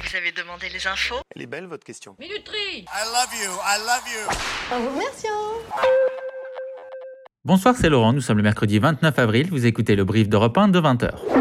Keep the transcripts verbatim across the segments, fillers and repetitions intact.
Vous avez demandé les infos? Elle est belle votre question. Minuterie. I love you, I love you. En vous remerciant. Bonsoir, c'est Laurent, nous sommes le mercredi vingt-neuf avril, vous écoutez le brief d'Europe un de vingt heures.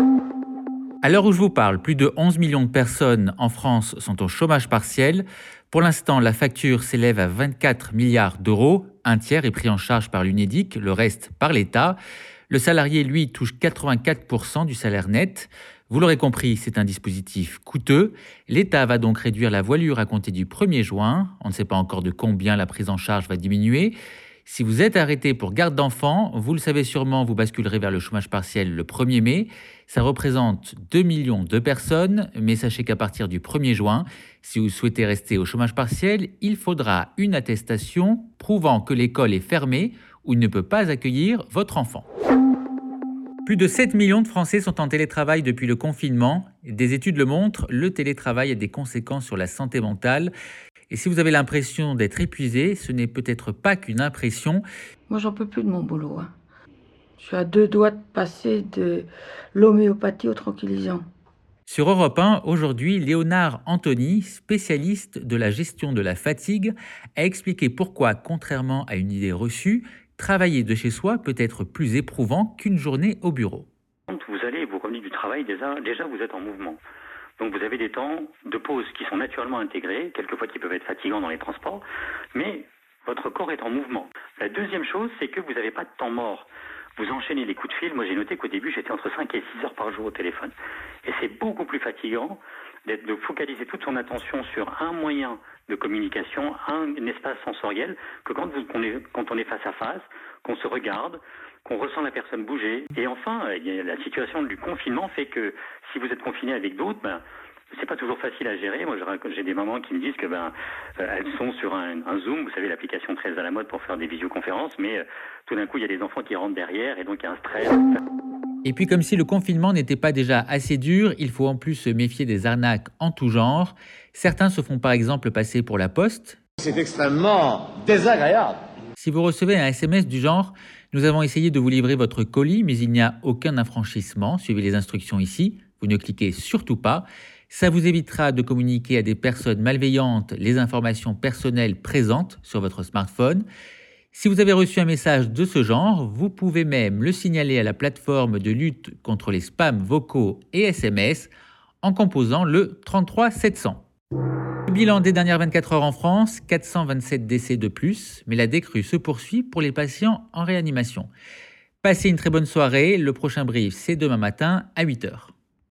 À l'heure où je vous parle, plus de onze millions de personnes en France sont au chômage partiel. Pour l'instant, la facture s'élève à vingt-quatre milliards d'euros. Un tiers est pris en charge par l'Unédic, le reste par l'État. Le salarié, lui, touche quatre-vingt-quatre pour cent du salaire net. Vous l'aurez compris, c'est un dispositif coûteux. L'État va donc réduire la voilure à compter du premier juin. On ne sait pas encore de combien la prise en charge va diminuer. Si vous êtes arrêté pour garde d'enfants, vous le savez sûrement, vous basculerez vers le chômage partiel le premier mai. Ça représente deux millions de personnes, mais sachez qu'à partir du premier juin, si vous souhaitez rester au chômage partiel, il faudra une attestation prouvant que l'école est fermée ou ne peut pas accueillir votre enfant. Plus de sept millions de Français sont en télétravail depuis le confinement. Des études le montrent, le télétravail a des conséquences sur la santé mentale. Et si vous avez l'impression d'être épuisé, ce n'est peut-être pas qu'une impression. Moi, j'en peux plus de mon boulot. Hein. Je suis à deux doigts de passer de l'homéopathie au tranquillisant. Sur Europe un, aujourd'hui, Léonard Anthony, spécialiste de la gestion de la fatigue, a expliqué pourquoi, contrairement à une idée reçue, travailler de chez soi peut être plus éprouvant qu'une journée au bureau. Quand vous allez, vous revenez du travail, déjà, déjà vous êtes en mouvement. Donc vous avez des temps de pause qui sont naturellement intégrés, quelquefois qui peuvent être fatigants dans les transports, mais votre corps est en mouvement. La deuxième chose, c'est que vous n'avez pas de temps mort. Vous enchaînez les coups de fil. Moi, j'ai noté qu'au début, j'étais entre cinq et six heures par jour au téléphone. Et c'est beaucoup plus fatigant d'être, de focaliser toute son attention sur un moyen de communication, un, un espace sensoriel, que quand, vous, qu'on est, quand on est face à face, qu'on se regarde, qu'on ressent la personne bouger. Et enfin, il y a la situation du confinement fait que si vous êtes confiné avec d'autres, ben, c'est pas toujours facile à gérer. Moi, j'ai des mamans qui me disent que ben, elles sont sur un, un Zoom, vous savez, l'application très à la mode pour faire des visioconférences, mais euh, tout d'un coup, il y a des enfants qui rentrent derrière et donc il y a un stress. Et puis, comme si le confinement n'était pas déjà assez dur, il faut en plus se méfier des arnaques en tout genre. Certains se font par exemple passer pour la poste. C'est extrêmement désagréable. Si vous recevez un S M S du genre « Nous avons essayé de vous livrer votre colis, mais il n'y a aucun infranchissement. Suivez les instructions ici. » Vous ne cliquez surtout pas. Ça vous évitera de communiquer à des personnes malveillantes les informations personnelles présentes sur votre smartphone. Si vous avez reçu un message de ce genre, vous pouvez même le signaler à la plateforme de lutte contre les spams vocaux et S M S en composant le trente-trois sept cents. Le bilan des dernières vingt-quatre heures en France, quatre cent vingt-sept décès de plus, mais la décrue se poursuit pour les patients en réanimation. Passez une très bonne soirée, le prochain brief c'est demain matin à huit heures.